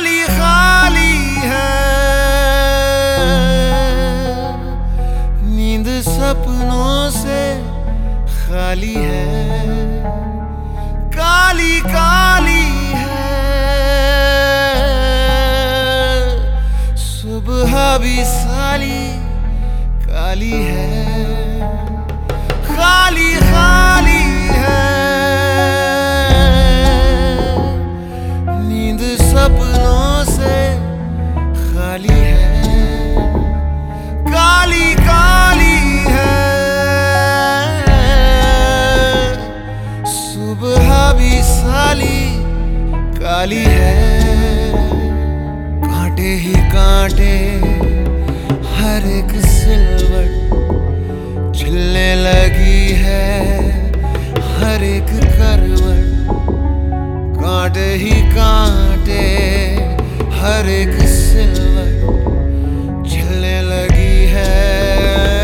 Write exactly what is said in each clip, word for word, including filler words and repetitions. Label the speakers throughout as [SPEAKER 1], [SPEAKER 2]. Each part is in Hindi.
[SPEAKER 1] खाली खाली है, नींद सपनों से खाली है, काली काली है, सुबह भी साली काली है, खाली खाली है, नींद सपनों से खाली है, काली काली है, सुबह भी साली काली है, कांटे ही कांटे हर एक सिलवट झिलने लगी है, हर एक करवट कांटे ही कांटे हर एक सिलवट झिलने लगी है,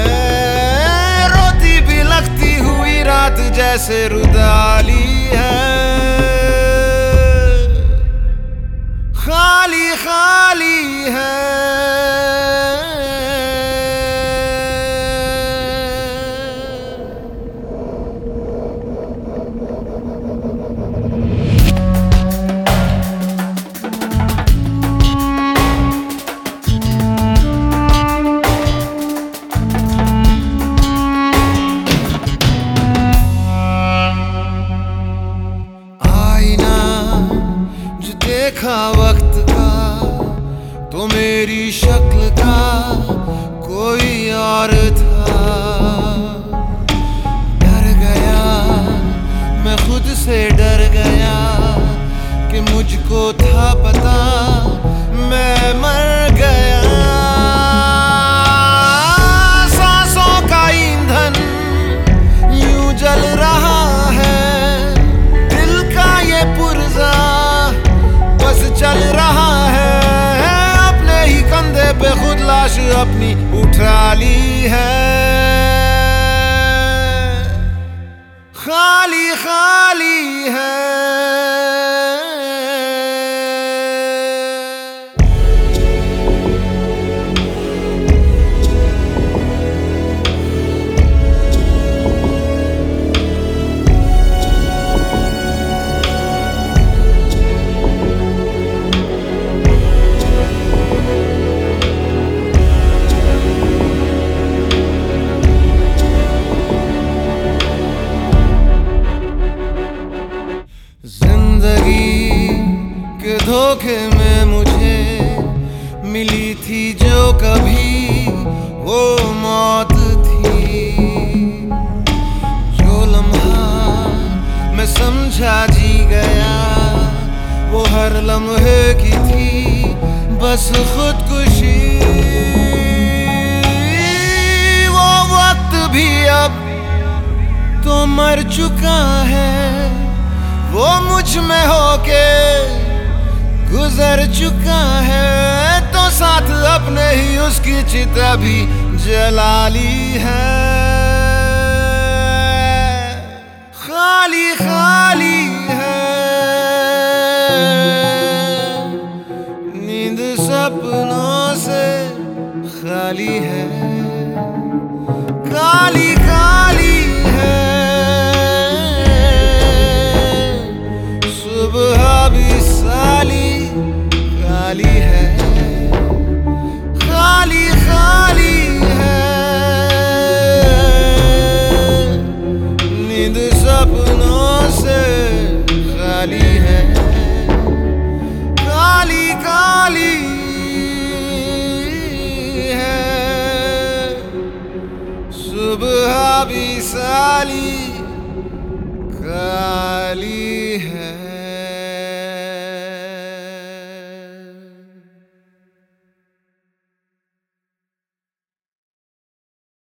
[SPEAKER 1] रोती भी लगती हुई रात जैसे रुदाली है, खाली खाली है। देखा वक्त का तो मेरी शक्ल का कोई और था, डर गया मैं खुद से, डर गया कि मुझको था पता मैं मर गया, सांसों का ईंधन यूं जल रहा है, दिल का ये पुर्जा बस चल रहा है, अपने ही कंधे पे खुद लाश अपनी उठा ली है, खाली खाली है। जिंदगी के धोखे में मुझे मिली थी जो कभी वो मौत थी, जो लम्हा मैं समझा जी गया वो हर लम्हे की थी बस खुदकुशी, वो वक्त भी अब तो मर चुका है, वो मुझ में होके गुजर चुका है, तो साथ अपने ही उसकी चिता भी जला ली है, खाली खाली है, नींद सपनों से खाली है।